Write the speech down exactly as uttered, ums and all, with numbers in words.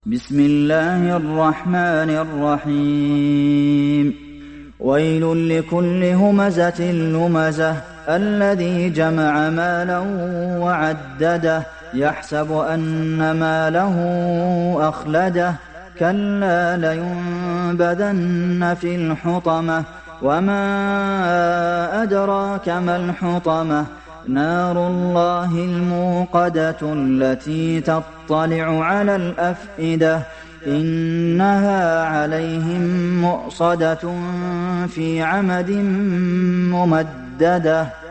بسم الله الرحمن الرحيم ويل لكل همزة لمزة الذي جمع مالا وعدده يحسب أن ماله أخلده كلا لينبذن في الحطمة وما أدراك ما الحطمة نار الله الموقدة التي تطلع على الأفئدة إنها عليهم مؤصدة في عمد ممددة